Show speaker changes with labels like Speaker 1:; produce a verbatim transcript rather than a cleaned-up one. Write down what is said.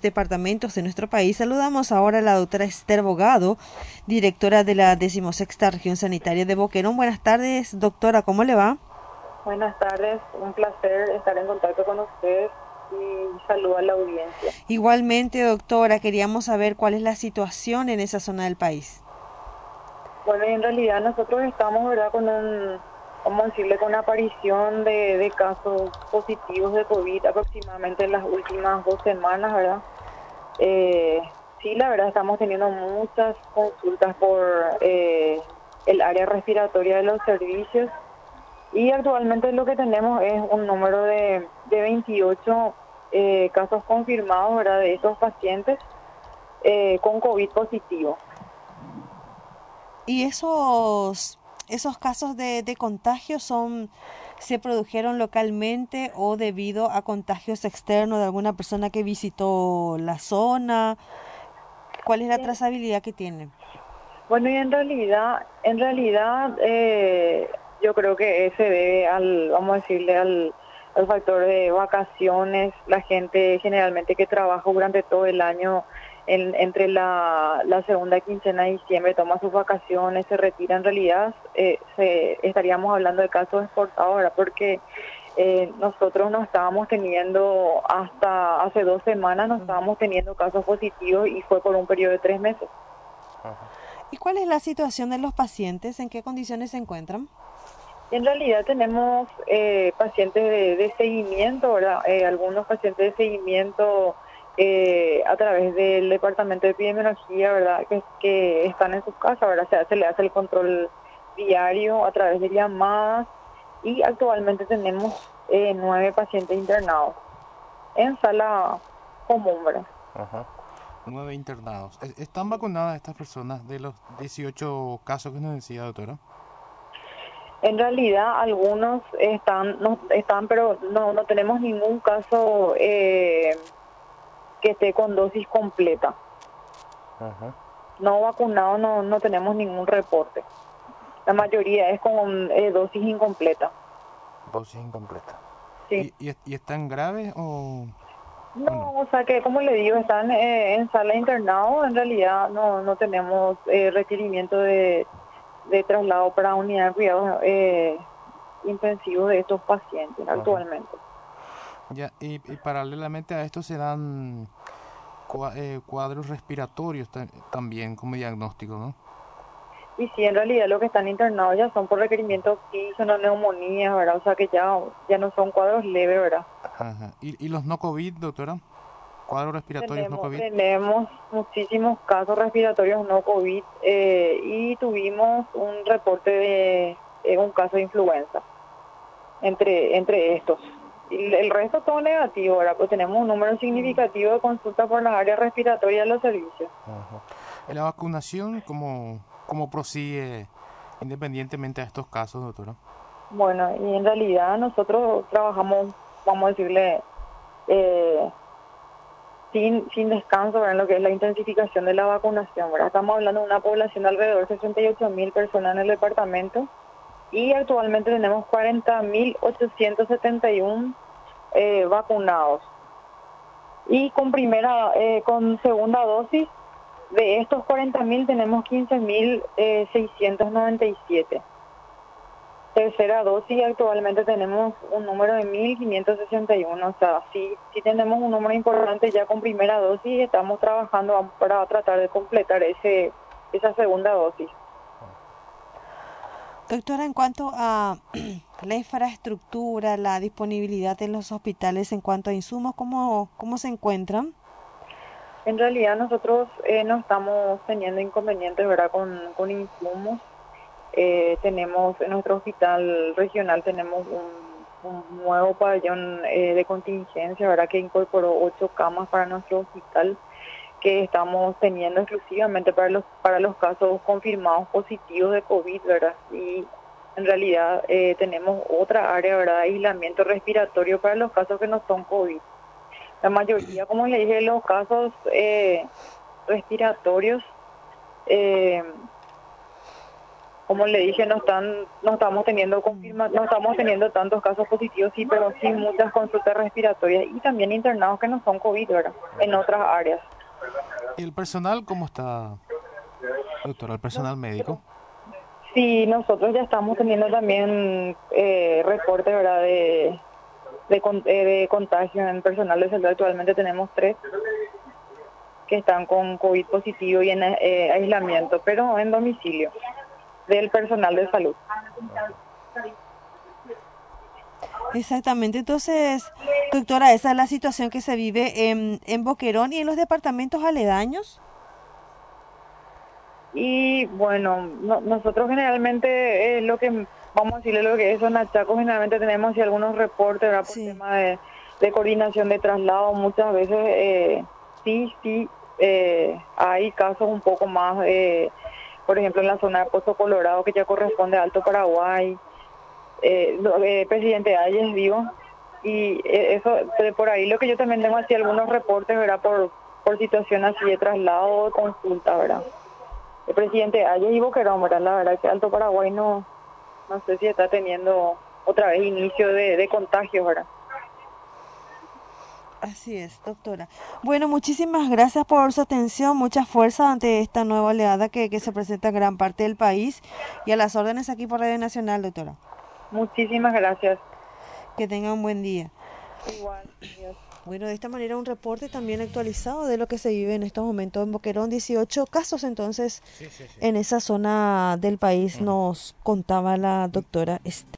Speaker 1: departamentos de nuestro país. Saludamos ahora a la doctora Esther Bogado, directora de la decimosexta Región Sanitaria de Boquerón. Buenas tardes, doctora, ¿cómo le va?
Speaker 2: Buenas tardes, un placer estar en contacto con ustedes y saludo a la audiencia.
Speaker 1: Igualmente, doctora, queríamos saber cuál es la situación en esa zona del país.
Speaker 2: Bueno, y en realidad nosotros estamos, ¿verdad?, con un, vamos a decirle, con una aparición de, de casos positivos de COVID aproximadamente en las últimas dos semanas, ¿verdad? Eh, sí, la verdad estamos teniendo muchas consultas por eh, el área respiratoria de los servicios y actualmente lo que tenemos es un número de, de veintiocho eh, casos confirmados, ¿verdad?, de estos pacientes eh, con COVID positivo.
Speaker 1: ¿Y esos, esos casos de, de contagio son, se produjeron localmente o debido a contagios externos de alguna persona que visitó la zona? ¿Cuál es la trazabilidad que tienen?
Speaker 2: Bueno, y en realidad, en realidad eh, yo creo que se debe al, vamos a decirle, al, al factor de vacaciones. La gente generalmente que trabaja durante todo el año, en, entre la, la segunda quincena de diciembre, toma sus vacaciones, se retira. En realidad, eh, se, estaríamos hablando de casos exportados, ¿verdad? Porque eh, nosotros no estábamos teniendo, hasta hace dos semanas, no estábamos teniendo casos positivos y fue por un periodo de tres meses.
Speaker 1: ¿Y cuál es la situación de los pacientes? ¿En qué condiciones se encuentran?
Speaker 2: En realidad tenemos eh, pacientes de, de seguimiento, ¿verdad? Eh, algunos pacientes de seguimiento eh, a través del departamento de epidemiología, ¿verdad? Que, que están en sus casas, ¿verdad? Se, se le hace el control diario a través de llamadas y actualmente tenemos eh, nueve pacientes internados en sala común, ¿verdad?
Speaker 3: Ajá. Nueve internados. ¿Están vacunadas estas personas de los dieciocho casos que nos decía, doctora?
Speaker 2: En realidad algunos están, no, están, pero no, no tenemos ningún caso eh, que esté con dosis completa.
Speaker 3: Ajá.
Speaker 2: No vacunado, no, no tenemos ningún reporte. La mayoría es con eh, dosis incompleta.
Speaker 3: Dosis incompleta.
Speaker 2: Sí.
Speaker 3: ¿Y, y, y están graves o...?
Speaker 2: No,
Speaker 3: ¿O no?
Speaker 2: o sea que, como le digo, están eh, en sala de internado. En realidad no, no tenemos eh, requerimiento de, de traslado para unidad de cuidados eh, intensivos de estos pacientes actualmente.
Speaker 3: Ya, y, y paralelamente a esto se dan cua- eh, cuadros respiratorios ta- también como diagnóstico, ¿no?
Speaker 2: Y sí, en realidad los que están internados ya son por requerimiento de oxígeno, neumonía, ¿verdad? O sea que ya, ya no son cuadros leves, ¿verdad?
Speaker 3: Ajá. ¿Y, y los no COVID, doctora? ¿Cuadros respiratorios no
Speaker 2: Tenemos,
Speaker 3: COVID?
Speaker 2: tenemos muchísimos casos respiratorios no COVID eh, y tuvimos un reporte de eh, un caso de influenza entre, entre estos. Y el resto todo negativo, ¿verdad? Pues tenemos un número significativo de consultas por las áreas respiratorias de los servicios.
Speaker 3: Ajá. ¿Y la vacunación cómo, cómo prosigue independientemente de estos casos, doctora?
Speaker 2: Bueno, y en realidad nosotros trabajamos, vamos a decirle, eh, sin, sin descanso, ¿verdad? En lo que es la intensificación de la vacunación, ¿verdad? Estamos hablando de una población de alrededor de sesenta y ocho mil personas en el departamento y actualmente tenemos cuarenta mil ochocientos setenta y uno eh, vacunados. Y con primera, eh, con segunda dosis, de estos cuarenta mil tenemos quince mil seiscientos noventa y siete. Tercera dosis, actualmente tenemos un número de mil quinientos sesenta y uno, o sea, sí, sí tenemos un número importante ya con primera dosis y estamos trabajando para tratar de completar ese esa segunda dosis.
Speaker 1: Doctora, en cuanto a la infraestructura, la disponibilidad en los hospitales en cuanto a insumos, ¿cómo, cómo se encuentran?
Speaker 2: En realidad nosotros eh, no estamos teniendo inconvenientes, ¿verdad?, con, con insumos. Eh, tenemos en nuestro hospital regional tenemos un, un nuevo pabellón eh, de contingencia, ¿verdad?, que incorporó ocho camas para nuestro hospital que estamos teniendo exclusivamente para los para los casos confirmados positivos de COVID, ¿verdad? Y en realidad eh, tenemos otra área, ¿verdad?, de aislamiento respiratorio para los casos que no son COVID. La mayoría, como le dije, de los casos eh, respiratorios, eh, como le dije, no están, no estamos teniendo confirma, no estamos teniendo tantos casos positivos, sí, pero sí muchas consultas respiratorias y también internados que no son COVID, ¿verdad? En otras áreas.
Speaker 3: ¿Y el personal cómo está, doctora? ¿El personal médico?
Speaker 2: Sí, nosotros ya estamos teniendo también eh, reportes, ¿verdad? De, de, con- eh, de contagio en personal de salud. Actualmente tenemos tres que están con COVID positivo y en eh, aislamiento, pero en domicilio del personal de salud.
Speaker 1: Exactamente. Entonces, doctora, esa es la situación que se vive en, en Boquerón y en los departamentos aledaños.
Speaker 2: Y bueno, no- nosotros generalmente eh, lo que, vamos a decirle lo que es zona Chaco, generalmente tenemos así algunos reportes, ¿verdad? Por
Speaker 1: Sí.
Speaker 2: tema de, de coordinación de traslado, muchas veces eh, sí, sí, eh, hay casos un poco más, eh, por ejemplo en la zona de Pozo Colorado, que ya corresponde a Alto Paraguay, eh, lo- eh, Presidente Ayes, digo, y eh, eso, de por ahí lo que yo también tengo así algunos reportes, ¿verdad? Por, por situación así de traslado o de consulta, ¿verdad? El presidente Ayes y Boquerón, ¿verdad? La verdad que Alto Paraguay no, no sé si está teniendo otra vez inicio de, de contagios, ¿verdad?
Speaker 1: Así es, doctora. Bueno, muchísimas gracias por su atención, mucha fuerza ante esta nueva oleada que, que se presenta en gran parte del país y a las órdenes aquí por Radio Nacional, doctora.
Speaker 2: Muchísimas gracias.
Speaker 1: Que tenga un buen día.
Speaker 2: Igual, adiós.
Speaker 1: Bueno, de esta manera un reporte también actualizado de lo que se vive en estos momentos en Boquerón, dieciocho casos entonces
Speaker 3: Sí, sí, sí.
Speaker 1: en esa zona del país
Speaker 3: Ujú.
Speaker 1: nos contaba la doctora Esther.